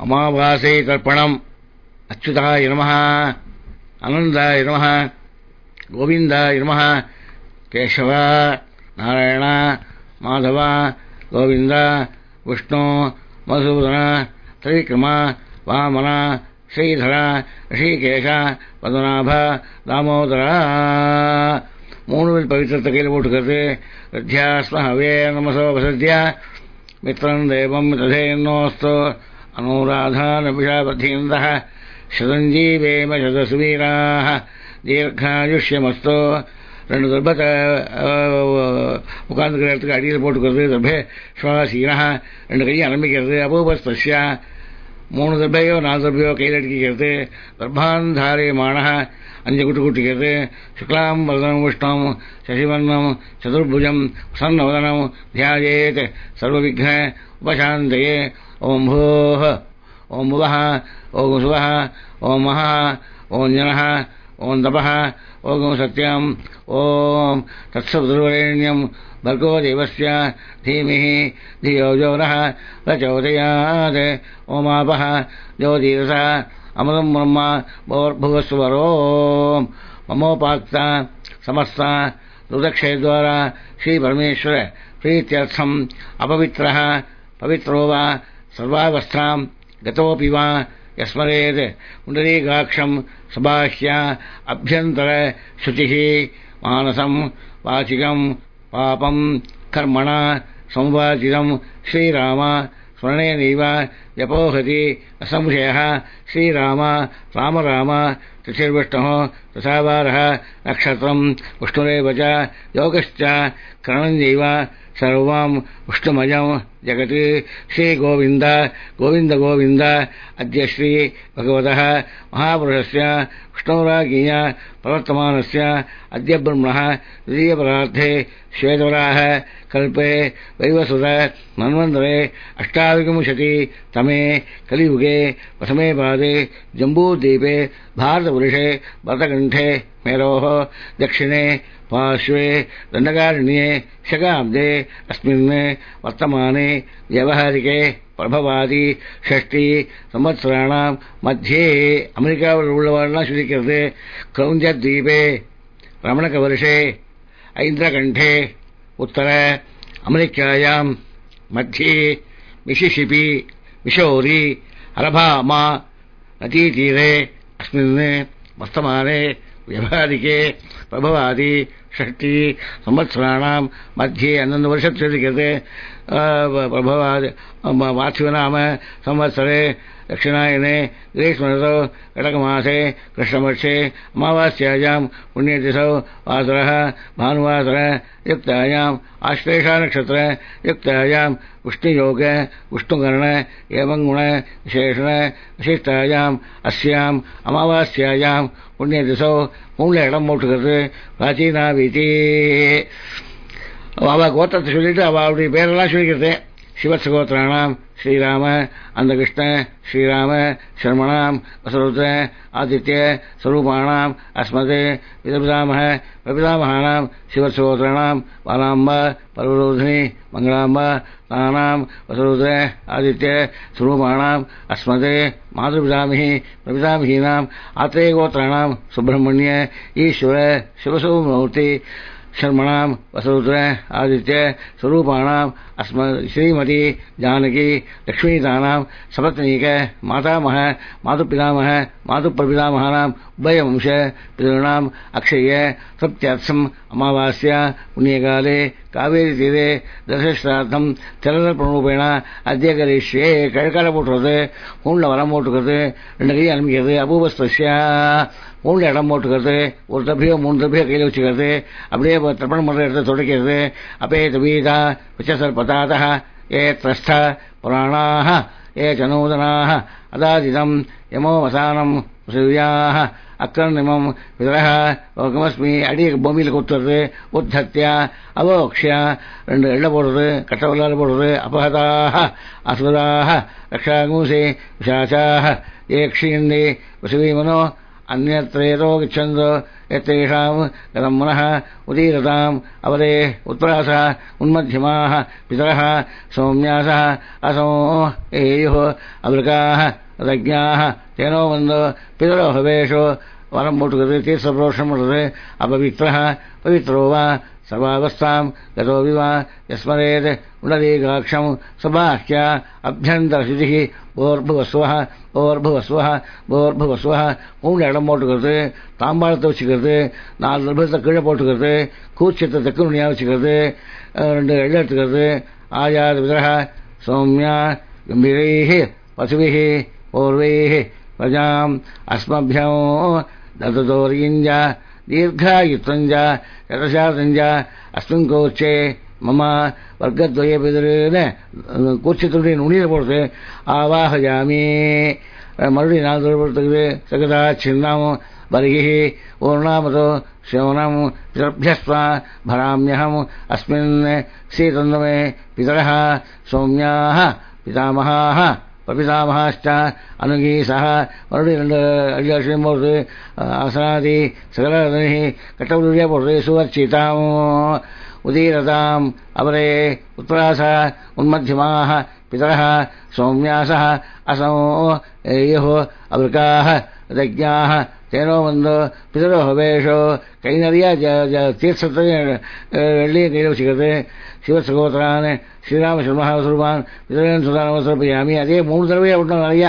அமாவாசை தர்ப்பணம். அச்சுதாய நமः, அனந்தாய நமः, கோவிந்தாய நமः. கேசவ, நாராயண, மாதவ, கோவிந்த, விஷ்ணு, மதுசூதன, திரிவிக்ரம, வாமன, ஸ்ரீதர, ரிஷிகேஷ, பத்மநாப, தாமோதர. 3 பவித்திரத்தை கையில் போட்டுக்கிறது. வித்யாஸ்மஹவே நமசோ வசத்யா மித்ரம் தேவம் ததேன்னோஸ்து அனுராதானபிஷாபதீந்தः சதஞ்சீவேம சதசுவீராः தீர்காயுஷ்யமஸ்து. 2 தர்பத்தை உட்கார்ந்துக்கிற இடத்துக்கு அடியில் போட்டுக்கிறது. தர்பே ஸ்வாசீனா, 2 கையும் ஆரம்பிக்கிறது. அபூபஸ்தஸ்ய 3 தர்பையோ 4 தர்பையோ கையில் அடிக்கிறது. தர்பாந்தாரியமான 5 குட்டு குட்டிக்கிறது. சுக்லாம் வரதனம் விஷ்ணம் சசிவர்ணம் சதுர்புஜம் சன்னவதனம் தியாயேத் சர்வவிக்ன உபசாந்தயே. ஓம் பூः, ஓம் புவः, ஓம் சுவः, ஓம் மஹः, ஓம் ஜனः, ஓம் தபः, ஓம் சத்யம், ஓம் தத்சவிதுர்வரேண்யம் भर्गो देवस्य धीमहि धियो यो नः प्रचोदयात्. ओमापः ज्योतिरसः अमृतं ब्रह्म भूर्भुवस्वरो. ममोपाक्त समस्त रुदक्षयद्वारा श्रीपरमेश्वर प्रीत्यर्थम् अपवित्रः पवित्रो वा सर्वावस्थां गतोऽपि वा यस्मरेत् पुण्डरीकाक्षं सबाह्य अभ्यन्तर शुचिः मानसं वाचिकं पापं कर्मण संवाचितं श्रीराम स्मरणेनैव जपोहति असंशयः. श्रीराम राम राम तिथिर्विष्णुः दशावारः नक्षत्रं विष्णुरेव च योगश्च करणञ्जैव सर्वं विष्णुमयं जगत्. श्रीगोविन्द गोविन्द गोविन्द. अद्य श्री भगवतः महापुरुषस्य विष्णुराज्ञया प्रवर्तमानस्य अद्य ब्रह्मणः द्वितीयपरार्थे श्वेतवराह कल्पे वैवसुत मन्वन्तरे 8विंशतितमे कलियुगे प्रथमे पादे जम्बूद्वीपे भारतवर्षे भरतकण्ठे मेरोः दक्षिणे पार्श्वे दण्डकारण्ये शकाब्दे अस्मिन् वर्तमाने व्यावहारिके प्रभवादि 6 संवत्सराणां मध्ये अमेरिकाவில் உள்ளவர்களாம் சொல்லிக்கிறது. क्रौञ्जद्वीपे रमणकवर्षे ऐन्द्रकण्ठे उत्तर अमेरिकायां मध्ये मिसिसिपी मिशोरी अलबामा नदीतीरे अस्मिन् वर्तमाने व्यावहारिके प्रभवादि 6 संवत्सराणां मध्ये 11 वर्षत्वं प्रभवादि वार्षिकनाम संवत्सरे दक्षिणायने ग्रीष्मऋतौ कटकमासे कृष्णपक्षे अमावास्यायां पुण्यतिथौ वासरः भानुवासर युक्तायाम् आश्लेषा नक्षत्र युक्तायां विष्णुयोग विष्णुकर्ण एवं गुण विशेषण विशिष्टायाम् अस्याम् अमावास्यायां पुण्यतिथौ மூல இடம் போட்டுக்கிறது. பிராச்சீனா வீதி அவ கோத்திரத்தை சொல்லிட்டு அவளுடைய பேரெல்லாம் சொல்லிக்கிறது. சிவத்சகோத்திராணாம் श्रीराम अंधकृष्ण श्रीराम शर्मणाम वसुरुद्र आदित्य स्वरूपाणाम अस्मदे विदपितामह प्रपितामहानाम शिवत्सहोत्राणाम बालाम्ब पर्वरोधिनी मंगलाम्ब तानाम वसुरुद्र आदित्य स्वरूपाणाम अस्मदे मातृपितामही प्रपितामहीनाम आत्रेयगोत्राणाम सुब्रह्मण्य ईश्वर शिवसोमूर्ति शर्मणाम वसुरुद्र आदित्य स्वरूपाणाम श्रीमती जानकी लक्ष्मीतानाम सपत्नीक मातामह मातुपितामह मातुप्रपितामहानाम उभयवंश पितॄणाम अक्षय सप्त्यर्थम अमावास्या पुण्यकाले कावेरी तीरे दशश्राद्धम चलनप्रणूपेण अद्य करिष्ये. कळकाल போட்டுறது மூணுல வரம் போட்டுக்கிறது. 2 கை அனுப்பிக்கிறது. அபூபஸ்தஸ்ய மூணுல இடம் போட்டுக்கிறது. ஒரு தப்பியோ 3 தப்பியோ கையில் வச்சுக்கிறது. அப்படியே தர்ப்பணம் பண்ற இடத்தை தொடக்கிறது. அப்பே தபீதா விச்சசர்பதாதः ये त्रस्थ पुराणाः ये च नूतनाः अदादिदम् यमो वसानम् सूर्याः अकर्णिमम् विदरः लोकमस्मि अडी பூமியில் குத்துறது. உத்தத்ய அவோக்ஷ்ய 2 எள்ள போடுறது. கட்டவல்லால் போடுறது. அபகதாக அசுராக ரக்ஷாகூசி விஷாச்சாக ஏ க்ஷீயந்தி வசுவீமனோ अन्यत्रेतो गच्छन्तो यत्तेषाम् गतम् मनः उदीरताम् अवरे उत्तरासः उन्मध्यमाः पितरः सौम्यासः असो एयुः अवृकाः रज्ञाः तेनो वन्दो पितरो हवेषो वरम् मुटुकते तीर्थप्रोषम् मुटते अपवित्रः पवित्रो वा सर्वावस्थाम् गतो विवा यस्मरेत् उडलीकाक्षम् सबाह्या अभ्यन्तरशुचिः ஓர்புவஸ்வஹ ஓர்புவஸ்வஹ ஓர்புவஸ்வஹ மூணு இடம் போட்டுக்கிறது, தாம்பாளத்தை வச்சுக்கிறது, 4 நிமிஷத்தை கீழே போட்டுக்கிறது, கூச்சத்தை தெற்கு நுனியா வச்சுக்கிறது, 2 எள்ளு எடுத்துக்கிறது. ஆயாத விதரக சௌமியா கம்பீரைः பசுभिः பூர்வைः பிரஜாம் அஸ்மभ्यम् தததோர்யிஞ்ச தீர்காயுத்வஞ்ச யதசாதஞ்ச அஸ்மின் கோச்சே மம வர்க்கத்வய பிதருன்னு கூச்சத்துடைய நுனியில போடுறது. ஆவாஹயாமி மறுபடியும் 4 தடவை போடுறதுக்கு சகதா சின்னம் பரிகி ஊர்ணாமதோ சிவனம் பிதர்பியஸ்வா பராமியகம் அஸ்மின் சீதந்தமே பிதரः சௌமியாः பிதாமகாः பிரபிதாமகாஷ்ட அனுகீசः மறுபடியும் 2 அடியாட்சியம் போடுறது. அசனாதி சகலி கட்டவுடைய போடுறது. சுவர்ச்சிதாம் உதீரதாம் அவரே உத்தராச உன்மத்தியமாः பிதரः சௌமியாசः असो एयुः अवृकाः रज्ञाः तेनो वन्दो पितरो हवेषो कई நிறைய தீர்த்தத்தையும் வெள்ளியும் கையில் வச்சுக்கிறது. சிவசகோதரான் ஸ்ரீராம சர்மஹாசுருபான் பிதரன் சுதானமசரப்பயாமி. அதே 3 தடவையாக விட்டோம். நிறைய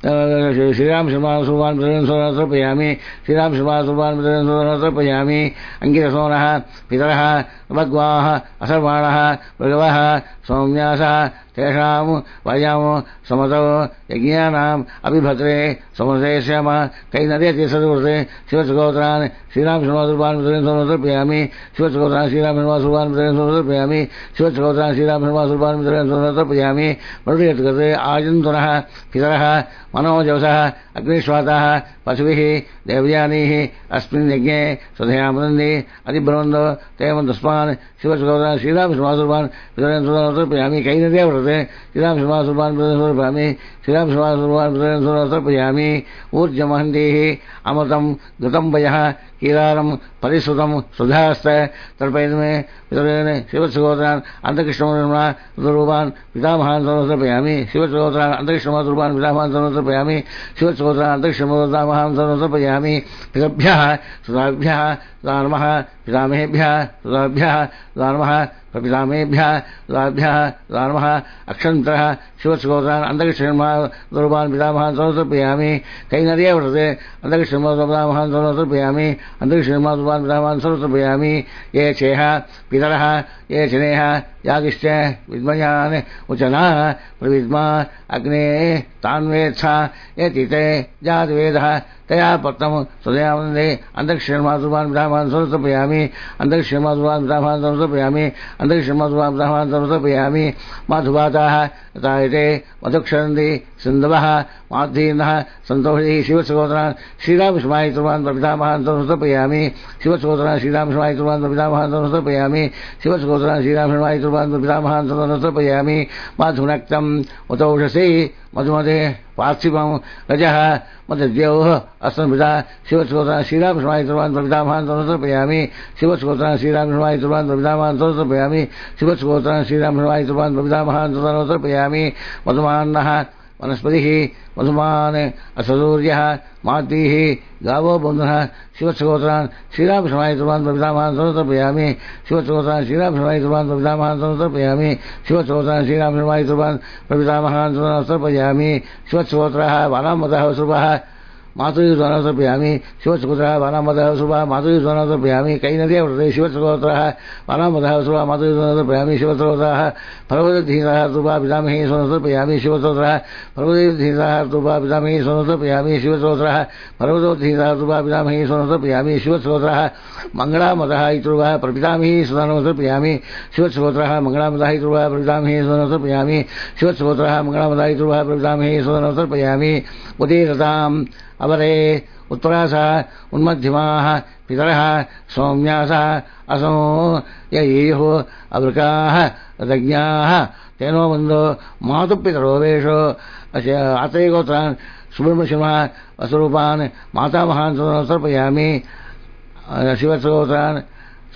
ஸ்ரீராம சர்மஹாசுருபான் பிதரன் சுதானமசரப்பயாமி, ஸ்ரீராம சர்மஹாசுருபான் பிதரன் சுதானமசரப்பயாமி. அங்கிரசோனः பிதரः பக்வாः असर्वाणः भगवः सौम्यासः तेषाम् वयम् समतौ यज्ञानाम् अभिभद्रे समसे श्याम. कई நிறைய தீர்த்தத்தை கொடுத்து சிவசகோதரான் ஸ்ரீராம சர்மஹாசுருபான் பிதரன் சுதானமசரப்பயாமி, சிவசகோதரான் ஸ்ரீராம சர்மஹாசுருபான் பிதரன் சுதானமசரப்பயாமி, சிவசகோதரான் ஸ்ரீராம சர்மஹாசுருபான் பிதரன் சுதானமசரப்பயாமி. மறுபடியும் எடுத்துக்கிறது. ஆஜந்துனः பிதரः मनोजवसः अग्निश्वाताः पशुभिः देवयानीः अस्मिन् यज्ञे स्वधया मदन्ति अधिब्रवन्दो तेमन्तस्मान् शिवसगोदरान् श्रीराम श्रीमासुर्भान् पितरन् सुतर्पयामि. कई नद्या वर्तते. श्रीराम श्रीमासुर्भान् पितरन् सुतर्पयामि, श्रीराम श्रीमासुर्भान् पितरन् सुतर्पयामि. ऊर्जमहन्तीः अमृतं घृतं वयः कीरारं परिश्रुतं सुधास्त तर्पयन्मे पितरेण शिवसगोदरान् अन्तकृष्णमूर्मा रुद्ररूपान् पितामहान् समर्पयामि. शिवसगोदरान् अन्तकृष्णमातृरूपान् पितामहान् समर्पयामि. शिवसगोदरान् अन्तकृष्णमातृमहान् समर्पयामि. पितृभ्यः सुताभ्यः नमः, पितामहेभ्यः सुताभ्यः नमः, प्रपितामहेभ्यः सुताभ्यः नमः. अक्षन्तरः शिवसगोदरान् अन्तकृष्णमातृरूपान् पितामहान् समर्पयामि. कई நிறைய வருது. अन्तकृष्णमातृपितामहान् समर्पयामि, अन्तकृष्णमातृरूपान् पितामहान् समर्पयामि. ये चेह पितरः ये चनेह यागिश्च विद्मयान् उचना प्रविद्मा अग्ने तान्वेत्सा यतिते जातवेदः तया पत्नं स्वदया वन्दे. अन्तरिक्षमातृरूपान् पितामहान् समर्पयामि, अन्तरिक्षमातृरूपान् पितामहान् समर्पयामि, अन्तरिक्षमातृरूपान् पितामहान् समर्पयामि. माधुवाताः तायते मधुक्षरन्ति सिन्धवः माद्धीनः सन्तोषिः. शिवसगोदरान् श्रीरामशमायितृरूपान् पितामहान् समर्पयामि, शिवसगोदरान् श्रीरामशमायितृरूपान् पितामहान् समर्पयामि, शिवसगोदरान् श्रीरामशमायितृरूपान् पितामहान् समर्पयामि. माधुनक्तं उतौषसि मधुमते पार्थिवं रजः मदद्योः अस्मद्पिता शिवसगोदरान् श्रीरामशमायितृरूपान् पितामहान् समर्पयामि, शिवसगोदरान् श्रीरामशमायितृरूपान् पितामहान् समर्पयामि, शिवसगोदरान् श्रीरामशमायितृरूपान् पितामहान् समर्पयामि. मधुमान्नः वनस्पतिः मधुमान् अससूर्यः माद्रीः गावो बन्धुनः. शिवसगोदरान् श्रीरामशमायितृरूपान् पितामहान् समर्पयामि, शिवसगोदरान् श्रीरामशमायितृरूपान् पितामहान् समर्पयामि, शिवसगोदरान् श्रीरामशमायितृरूपान् पितामहान् समर्पयामि. शिवसगोत्रः वानामतः सुभः मातुर्युद्धानं समर्पयामि, शिवसगोत्रः वानामतः सुभः मातुर्युद्धानं समर्पयामि. कई नद्या वर्तते. शिवसगोत्रः वानामतः सुभः मातुर्युद्धानं समर्पयामि. शिवसगोत्रः पर्वतधीरः सुभः पितामही समर्पयामि, शिवसगोत्रः पर्वतधीरः सुभः पितामही समर्पयामि, शिवसगोत्रः पर्वतधीरः सुभः पितामही समर्पयामि. शिवसगोत्रः मङ्गलामतः इतुर्वः प्रपितामही समर्पयामि, शिवसगोत्रः मङ्गलामतः इतुर्वः प्रपितामही समर्पयामि, शिवसगोत्रः मङ्गलामतः इतुर्वः प्रपितामही समर्पयामि. उदीरताम् अवरे उत्तरासः उन्मध्यमाः पितरः सौम्यासः असो ययुः अवृकाः रज्ञाः तेनो बन्धो मातुपितरो वेशो आते गोत्रान् सुब्रह्मण्यशर्मा वसरूपान् मातामहान् समर्पयामि शिवत्सगोत्रान्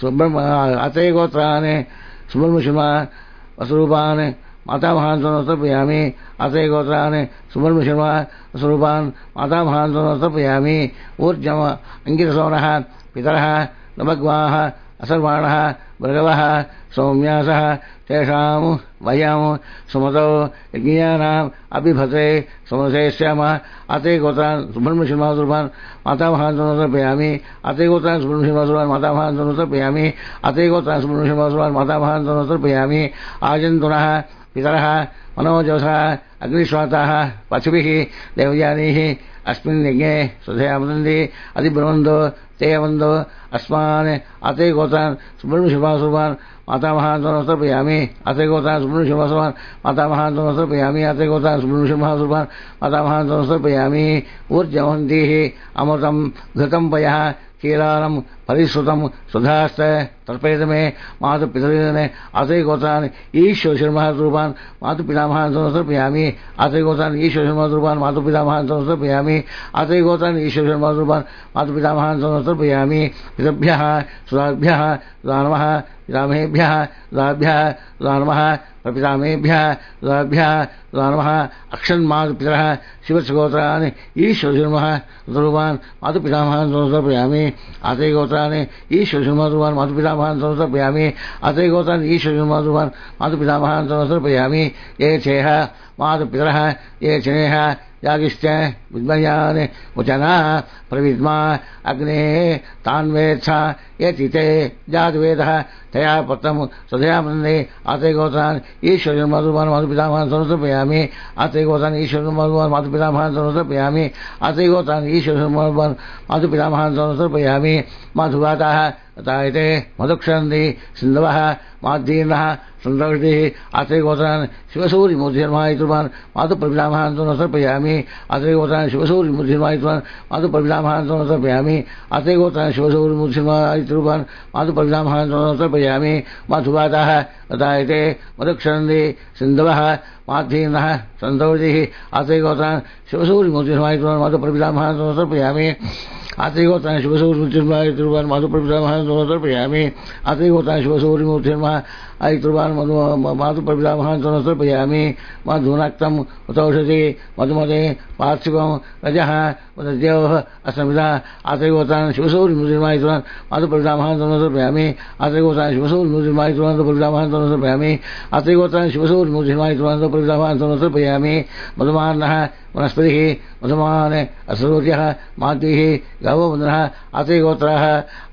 आते गोत्रान् सुब्रह्मण्यशर्मा वसरूपान् मातामहान् समर्पयामि आते गोत्रान् सुब्रह्मण्यशर्मा वसरूपान् मातामहान् समर्पयामि ऊर्जम अङ्गिरसोनः पितरः नभग्वाः असर्वाणः भृगवः सौम्यासः तेषां वयं सुमतौ यज्ञानाम् अभिभते समसेष्याम आते गोत्रान् सुब्रह्मण्यशर्मासुरान् मातामहान् समर्पयामि आते गोत्रान् सुब्रह्मण्यशर्मासुरान् मातामहान् समर्पयामि आते गोत्रान् सुब्रह्मण्यशर्मासुरान् मातामहान् समर्पयामि आजन्तुनः पितरः मनोजोषः अग्निश्वाताः पशुभिः देवयानीः अस्मिन् यज्ञे स्वधयामदन्ति अधिब्रह्मन्दो ते वन्दो अस्मान् आते गोत्रान् सुब्रह्मण्यशर्मासुरान् मातामहान् समर्पयामि आते गोत्रान् सुब्रह्मण्यशर्मासुरान् मातामहान् समर्पयामि आते गोत्रान् सुब्रह्मण्यशर्मासुरान् मातामहान् समर्पयामि ऊर्जवन्तीः अमृतं घृतं पयः कीलालं परिश्रुतं सुधाश्च तर्पयत मे मातुपितॄन् आते गोत्रान् ईश्वरशर्मासुरान् मातुपितामहान् समर्पयामि आते गोत्रान् ईश्वरशर्मासुरान् मातुपितामहान् समर्पयामि आते गोत्रान् ईश्वरशर्मासुरान् मातुपितामहान् समर्पयामि पितृभ्यः सुराभ्यः नमः पितामहेभ्यः सुराभ्यः नमः प्रपितामहेभ्यः सुराभ्यः नमः अक्षन्मातुपितरः शिवत्सगोत्रान् ईश्वरशर्मासुरान् मातुपितामहान् समर्पयामि आते गोत्रान् ईश्वरशर्मासुरान् मातुपितामहान् समर्पयामि आते गोत्रान् ईश्वरशर्मासुरान् मातुपितामहान् समर्पयामि ये चेह मातुपितरः ये चनेह यागिश्च विद्मयान् वचना प्रविद्मा अग्ने तान्वेत्सा यति ते जातवेदः तया पत्रं स्वधयामन्दे आते गोत्रान् ईश्वरशर्मासुरान् मातुपितामहान् समर्पयामि आते गोत्रान् ईश्वरशर्मासुरान् मातुपितामहान् समर्पयामि आते गोत्रान् ईश्वरशर्मासुरान् मातुपितामहान् समर्पयामि मधुवाताः तायते मधुक्षरन्ति सिन्धवः माद्धीर्णः सन्तोषिः आते गोत्रान् शिवसूरिमूर्तिर्मायितुमान् मातुप्रपितामहान् समर्पयामि आते गोत्रान् शिवसूरिमूर्तिर्मायितुमान् मातुप्रपितामहान् समर्पयामि आते गोत्रान् शिवसूरिमूर्तिर्मायितुमान् मातुप्रपितामहान् समर्पयामि मधुवाताः तायते मधुक्षरन्ति सिन्धवः माद्धीर्णः सन्तोषिः आते गोत्रान् शिवसूरिमूर्तिर्मायितुमान् मातुप्रपितामहान् समर्पयामि आते गोत्रान् शिवसूरिमूर्तिर्मायितुमान् मातुप्रपितामहान् समर्पयामि आते गोत्रान् शिवसूरिमूर्तिर्मायितुमान् मातुप्रपितामहान् समर्पयामि मधुनक्तं उतौषधि मधुमते पार्थिवं रजः मदद्योः अस्मिता आते गोत्रान् शिवसूरिमूर्तिर्मायितुमान् मातुप्रपितामहान् समर्पयामि आते गोत्रान् शिवसूरिमूर्तिर्मायितुमान् मातुप्रपितामहान् समर्पयामि आते गोत्रान् शिवसूरिमूर्तिर्मायितुमान् मातुप्रपितामहान् समर्पयामि मधुमान्नः वनस्पतिः मधुमान् असुरोर्यः माद्विः गावोबन्धनः आते गोत्राः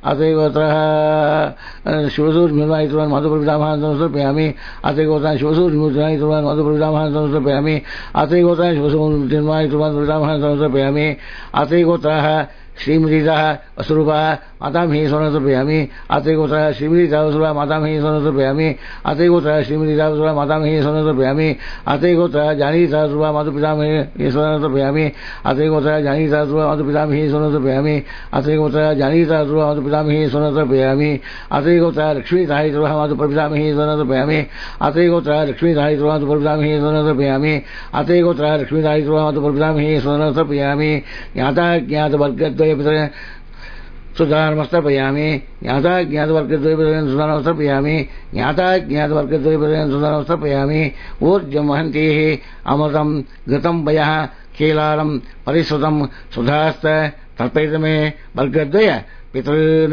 शिवसूरिमूर्तिर्मायितुमान् मातुप्रपितामहान् समर्पयामि आते गोत्रान् शिवसूरिमूर्तिर्मायितुमान् मातुप्रपितामहान् समर्पयामि आते गोत्रान् शिवसूरिमूर्तिर्मायितुमान् मातुप्रपितामहान् समर्पयामि आते गोत्राः श्रीमतीतः वसुरूपः मातामही समर्पयामि आते गोत्रः श्रीमतीतः वसुरूपः मातामही समर्पयामि आते गोत्रः श्रीमतीतः वसुरूपः मातामही समर्पयामि आते गोत्रः जानीतः वसुरूपः मातुपितामही समर्पयामि आते गोत्रः जानीतः वसुरूपः मातुपितामही समर्पयामि आते गोत्रः जानीतः वसुरूपः मातुपितामही समर्पयामि आते गोत्रः लक्ष्मीतः वसुरूपः मातुप्रपितामही समर्पयामि आते गोत्रः लक्ष्मीतः वसुरूपः मातुप्रपितामही समर्पयामि आते गोत्रः लक्ष्मीतः वसुरूपः मातुप्रपितामही समर्पयामि ज्ञाता ज्ञातवर्गद्वय सुधानमस्तर्पयामि ज्ञाता ज्ञातवर्गद्वयं सुधानमस्तर्पयामि ज्ञाता ज्ञातवर्गद्वयं सुधानमस्तर्पयामि ऊर्जं वहन्तीः अमृतं घृतं पयः कीलालं परिश्रुतं सुधास्त तर्पयत मे वर्गद्वय पितॄन्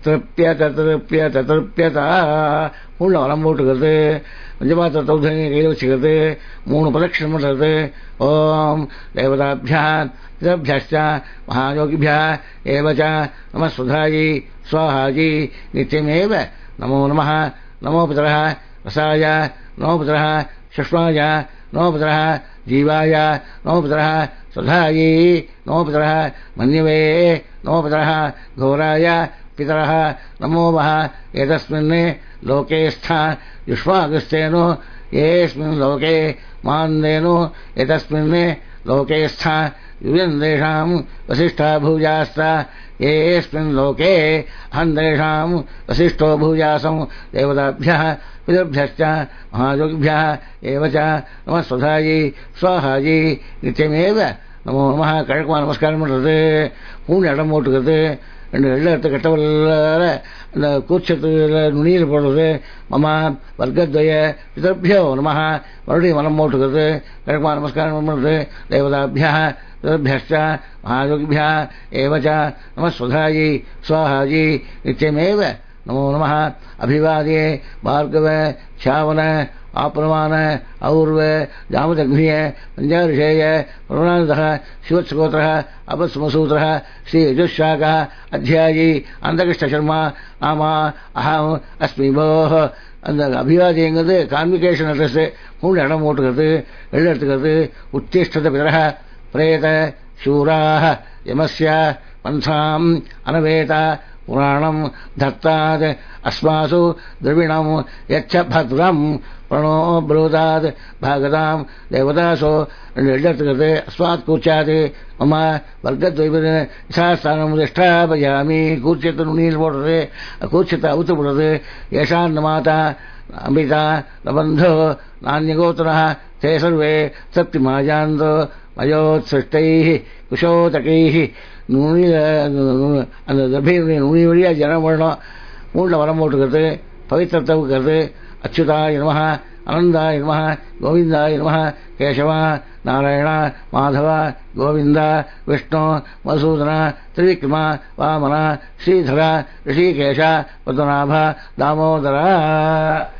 तृप्यता पूर्णवलम्बूटकृते पञ्चपात्रतौधने कैलवच्छकृते मूणु प्रदक्षिणमृते ॐ देवताभ्यः पितृभ्यश्च महायोगिभ्यः एव च नमः सुधायै स्वाहायै नित्यमेव नमो नमः नमो पितरः रसाय नमो पितरः शुष्माय नमो पितरः जीवाय नमो पितरः सुधायै नमो पितरः मन्यवे नमो पितरः घोराय पितरः नमो वः एतस्मिन् लोके स्था युष्मागस्तेनो येऽस्मिन् लोके मान्देनो एतस्मिन् लोके स्था युवेन्देषाम् वसिष्ठा भूजास्ता येऽस्मिन् लोके अहन्देषाम् वसिष्ठो भूजासम् देवताभ्यः पितृभ्यश्च महायोगिभ्यः एव च नमः स्वधायै स्वाहायै नित्यमेव நமோ நம கிழக்குமா நமஸ்காரம் பண்ணுறது, மூணு இடம் போட்டுக்கிறது, ரெண்டு வெள்ளத்தை கட்டவல்ல அந்த கூச்சத்தில் நுனியில் போடுறது, மமா வர்க்கத்வய பிதர்பியோ நம மறுபடியும் மனம் போட்டுக்கிறது, கிழக்குமா நமஸ்காரம் பண்ணுறது, தேவதாபியா பிதர்பியश्च மகாயோகிபியா ஏவச்ச நம ஸ்வதாயை சுவாஹாயை நித்தியமேவ நமோ நம அபிவாதியே பார்கவ சாவன ஆப்ரமான ஔர்வ ஜாமதக்னிய பஞ்சாரிஷேய பிரவணானதः சிவத்ஸ்கோத்திரः அபஸ்மசூத்திரः ஸ்ரீ யஜுஷாகः அத்தியாயி அந்தகிருஷ்ணசர்மா ஆமா அஹம் அஸ்மி போः. அந்த அபிவாதிங்கிறது கான்விகேஷன் அட்ரஸ், மூணு இடம் போட்டுக்கிறது, வெள்ள எடுத்துக்கிறது. உத்திஷ்டத பிதரः பிரேத சூராः யமஸ்ய பந்தாம் அனவேத புராணம் தத்தாத் அஸ்மாசு திரவிணம் யச்ச பத்ரம் பிரணோ ப்ரூதாத் பாகதாம் தேவதாசோ. ரெண்டு எடுத்துக்கிறது. அஸ்மாத் கூச்சாது மம வர்க்கத்வைபது யசாஸ்தானம் திஷ்டாபயாமி. கூச்சத்தை நுனியில் போடுறது, கூச்சத்தை அவுத்து போடுறது. ஏஷான் மாதா அம்பிதா நபந்தோ நானியகோத்தரः தே சர்வே சக்திமாஜாந்தோ மயோத்சிருஷ்டைः குஷோதகைः. நுனி அந்த தர்பையினுடைய நுனி வழியாக ஜனம் பண்ணணும். மூணில் வரம் போட்டுக்கிறது, பவித்திரத்தை வைக்கிறது. அச்சுதாய நமः அனந்தாய நமः கோவிந்தாய நமः கேசவ நாராயண மாதவ கோவிந்த விஷ்ணு மசூதன திரிவிக்ரம வாமன ஸ்ரீதர ரிஷிகேஷ பத்மநாப தாமோதர.